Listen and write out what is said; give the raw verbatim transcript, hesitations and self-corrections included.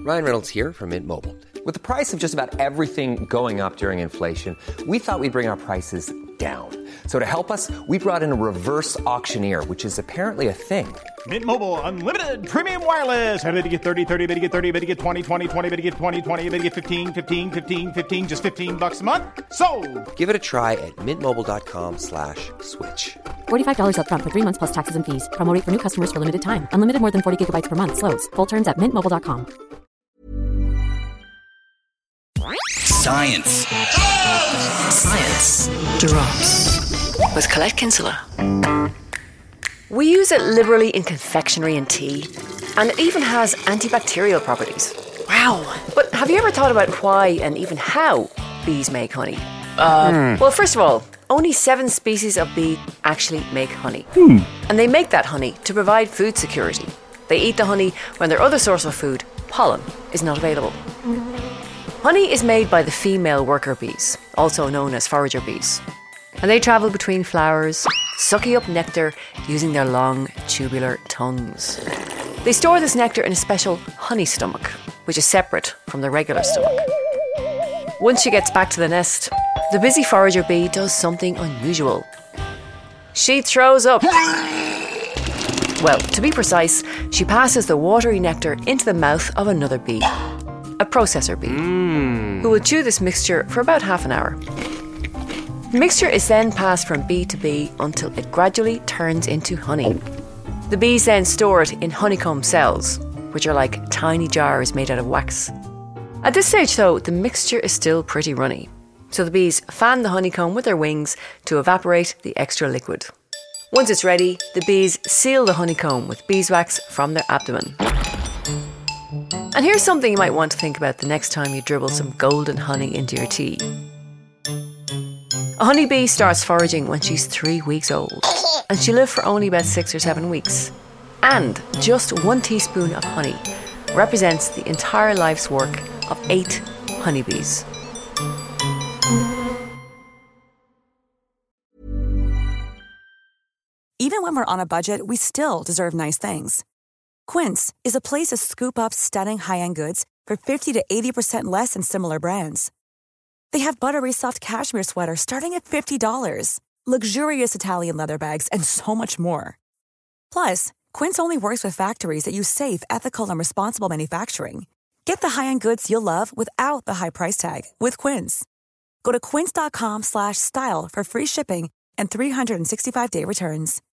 Ryan Reynolds here from Mint Mobile. With the price of just about everything going up during inflation, we thought we'd bring our prices down. So to help us, we brought in a reverse auctioneer, which is apparently a thing. Mint Mobile Unlimited Premium Wireless. How to get thirty, thirty, how to get thirty, how to get twenty, twenty, twenty, how to get twenty, twenty, how to get fifteen, fifteen, fifteen, fifteen, just fifteen bucks a month? Sold! Give it a try at mintmobile.com slash switch. forty-five dollars up front for three months plus taxes and fees. Promo rate for new customers for limited time. Unlimited more than forty gigabytes per month. Slows full terms at mint mobile dot com. Science. Science drops with Colette Kinsella. We use it liberally in confectionery and tea, and it even has antibacterial properties. Wow. But have you ever thought about why and even how bees make honey? Uh, mm. Well, first of all, only seven species of bee actually make honey. Mm. And they make that honey to provide food security. They eat the honey when their other source of food, pollen, is not available. Honey is made by the female worker bees, also known as forager bees. And they travel between flowers, sucking up nectar using their long tubular tongues. They store this nectar in a special honey stomach, which is separate from the regular stomach. Once she gets back to the nest, the busy forager bee does something unusual. She throws up. Well, to be precise, she passes the watery nectar into the mouth of another bee, a processor bee, mm. who will chew this mixture for about half an hour. The mixture is then passed from bee to bee until it gradually turns into honey. The bees then store it in honeycomb cells, which are like tiny jars made out of wax. At this stage, though, the mixture is still pretty runny, so the bees fan the honeycomb with their wings to evaporate the extra liquid. Once it's ready, the bees seal the honeycomb with beeswax from their abdomen. And here's something you might want to think about the next time you dribble some golden honey into your tea. A honeybee starts foraging when she's three weeks old, and she'll live for only about six or seven weeks. And just one teaspoon of honey represents the entire life's work of eight honeybees. Even when we're on a budget, we still deserve nice things. Quince is a place to scoop up stunning high-end goods for fifty to eighty percent less than similar brands. They have buttery soft cashmere sweaters starting at fifty dollars, luxurious Italian leather bags, and so much more. Plus, Quince only works with factories that use safe, ethical, and responsible manufacturing. Get the high-end goods you'll love without the high price tag with Quince. Go to quince.com slash style for free shipping and three sixty-five day returns.